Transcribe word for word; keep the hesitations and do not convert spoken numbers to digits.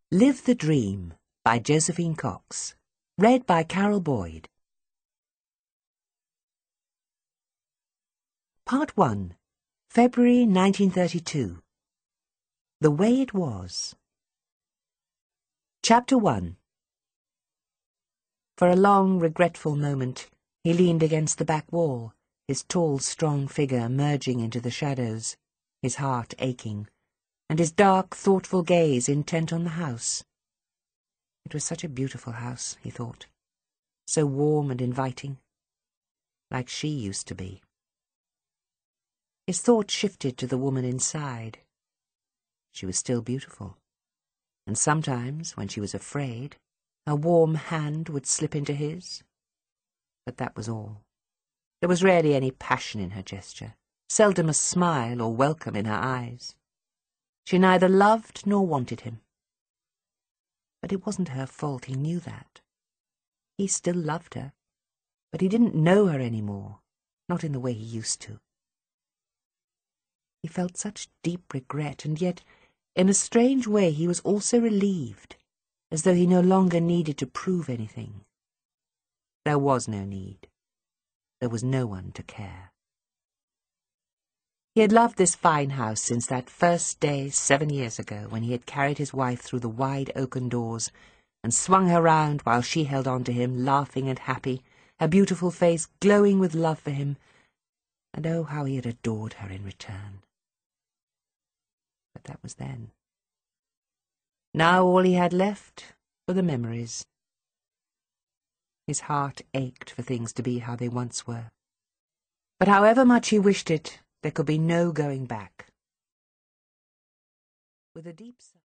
Live the Dream by Josephine Cox. Read by Carol Boyd. Part one. February nineteen thirty-two. The Way It Was. Chapter one. For a long, regretful moment, he leaned against the back wall, his tall, strong figure merging into the shadows, his heart aching, and his dark, thoughtful gaze intent on the house. It was such a beautiful house, he thought, so warm and inviting, like she used to be. His thought shifted to the woman inside. She was still beautiful, and sometimes, when she was afraid, a warm hand would slip into his. But that was all. There was rarely any passion in her gesture, seldom a smile or welcome in her eyes. She neither loved nor wanted him. But it wasn't her fault, he knew that. He still loved her, but he didn't know her any more, not in the way he used to. He felt such deep regret, and yet, in a strange way, he was also relieved, as though he no longer needed to prove anything. There was no need. There was no one to care. He had loved this fine house since that first day seven years ago when he had carried his wife through the wide oaken doors and swung her round while she held on to him, laughing and happy, her beautiful face glowing with love for him, and oh, how he had adored her in return. But that was then. Now all he had left were the memories. His heart ached for things to be how they once were. But however much he wished it, there could be no going back. With a deep sigh,